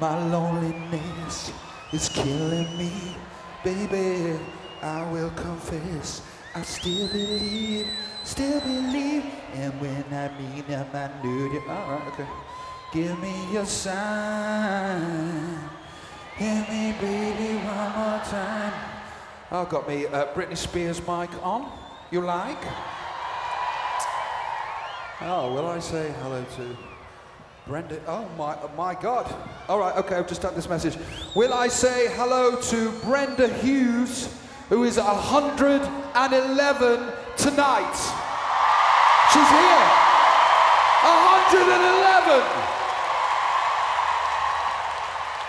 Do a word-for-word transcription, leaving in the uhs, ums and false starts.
My loneliness is killing me. Baby, I will confess, I still believe, still believe. And when I meet them, I knew you. Alright, okay. Give me a sign. Hear me, baby, one more time. I've got me uh, Britney Spears mic on. You like? Oh, will I say hello to Brenda? Oh my, my God. All right, okay, I've just done this message. Will I say hello to Brenda Hughes, who is one hundred eleven tonight? She's here. one hundred eleven.